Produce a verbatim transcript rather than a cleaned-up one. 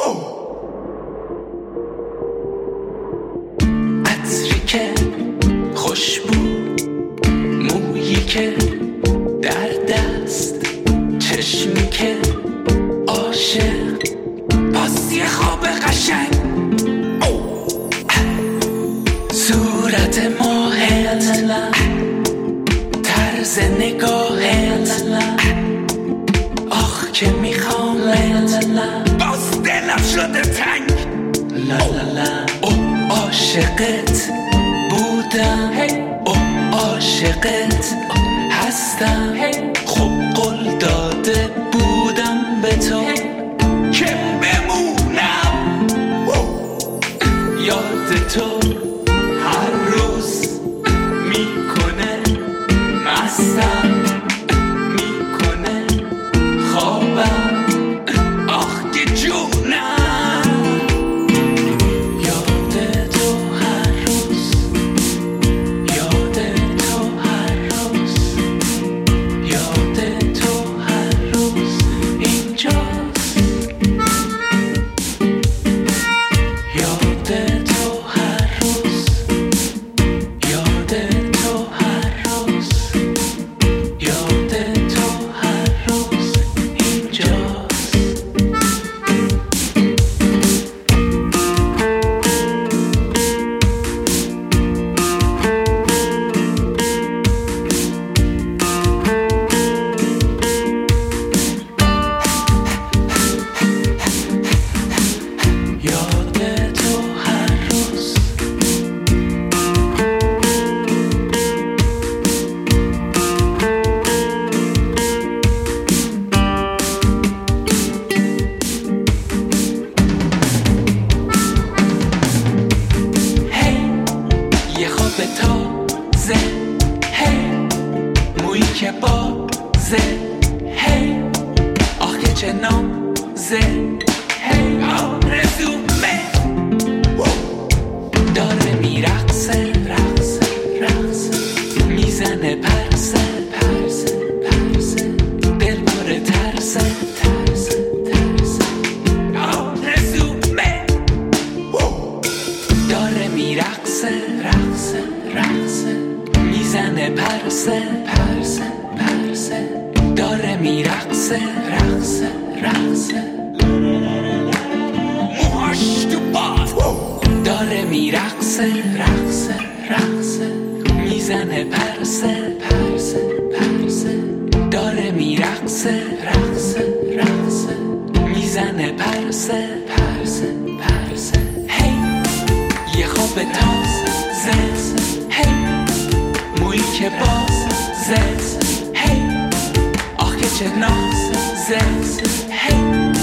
عطری که خوشبو، مویی که در دست، چشمی که عاشق، باز یه خواب قشنگ، صورت ماه، طرز نگاه، آخ که میخوام، باز دلم شده تنگ، او عاشقت بودم، او عاشقت هستم، خوب قول داده بودم به تو که بمونم، یاد تو هر روز میکنه مستم، میکنه خوابم، آخ که جونم، یاد تو هر روز، یاد تو هر روز، یاد تو هر روز اینجاست، یاد تو هر روز، یاد تو هر روز، یاد تو هر روز اینجاست. یاد تو هر روز، هی یه خواب تازه، هی مویی که بازه، هی آخ که چه نازه، هی آرزومه داره میرقصه، رقصه رقصه، میزنه پرسه پرسه پرسه، دل پر ترسه ترسه ترسه، آرزومه داره میرقصه، رقصه رقصه، میزنه پرسه پرسه پرسه، داره میرقصه، رقصه رقصه، موهاش تو باد داره میرقصه، رقصه رقصه، میزنه پرسه پرسه پرسه، داره میرقصه، رقصه رقصه، میزنه پرسه پرسه پرسه، هی یه خواب تازه، هی مویی که بازه، هی آخ که چه نازه، هی